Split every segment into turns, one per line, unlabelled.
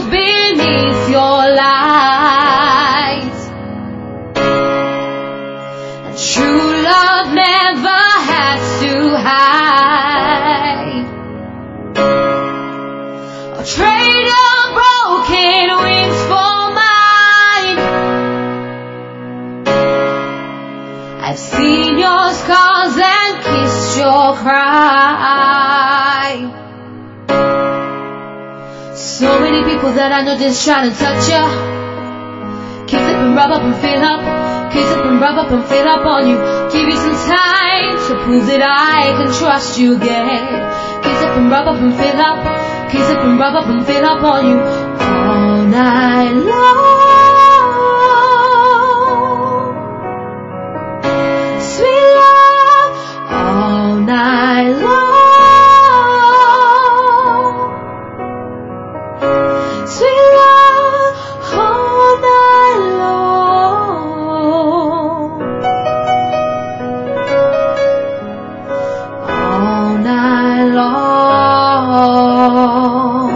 move beneath your light. And true love never has to hide. I'll trade your broken wings for mine. I've seen your scars and kissed your cry. So many people that I know just trying to touch you. Kiss up and rub up and fill up. Kiss up and rub up and fill up on you. Give you some time to prove that I can trust you again. Kiss up and rub up and fill up. Kiss up and rub up and fill up on you all night long. Sweet love all night long. Sweet love all night long. All night long.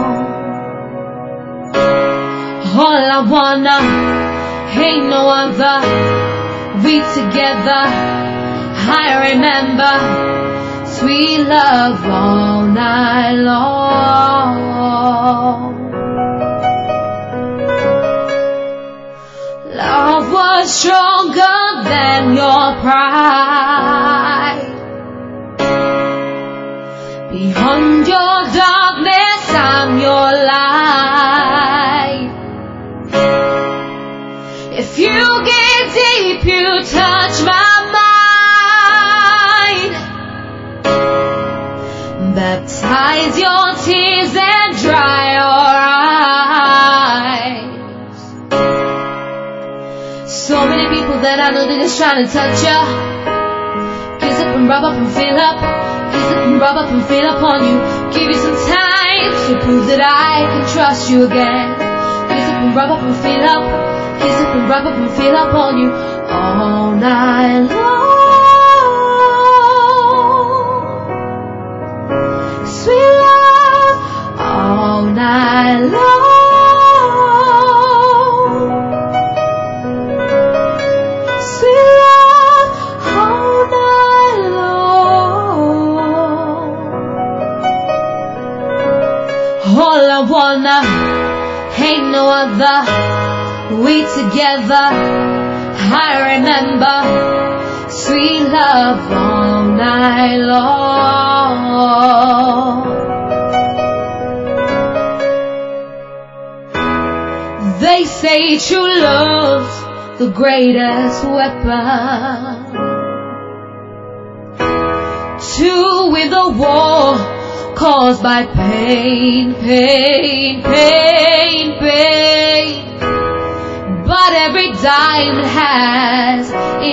All I wanna, ain't no other. We together, I remember. Sweet love all night long. Love was stronger than your pride. Beyond your darkness, I'm your light. If you get deep, you touch my mind. Baptize your tears and dry your eyes. So many people that I know, they're just trying to touch you. Kiss up and rub up and fill up. Kiss up and rub up and fill up on you. Give you some time to prove that I can trust you again. Kiss up and rub up and fill up. Kiss up and rub up and fill up on you all night long. Sweet love all night long. Sweet love all night long. All I wanna, ain't no other. We together, I remember. Sweet love all night long. They say true love's the greatest weapon to win the war caused by pain, pain, pain, pain. But every diamond has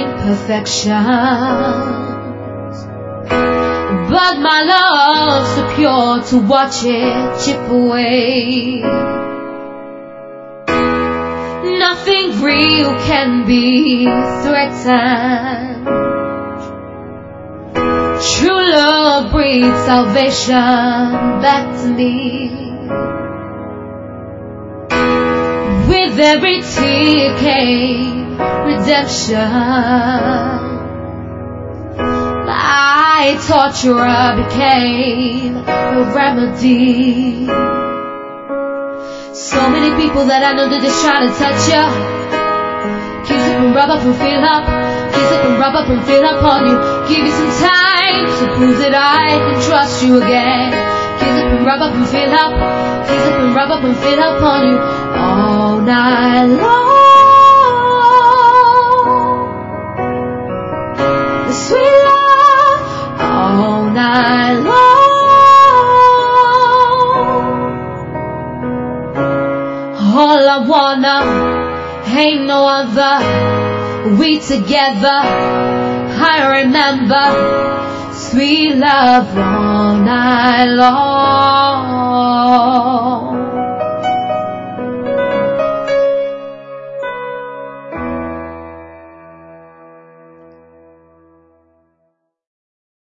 imperfections. But my love's so pure to watch it chip away. Nothing real can be threatened. True love breeds salvation back to me. With every tear came redemption. My torturer became a remedy. So many people that I know, they're just trying to touch you. Kiss up and rub up and fill up. Kiss up and rub up and fill up on you. Give you some time to prove that I can trust you again. Kiss up and rub up and fill up. Kiss up and rub up and fill up on you all night long. The sweet love all night long. All I wanna, ain't no other. We together, I remember. Sweet love all night long.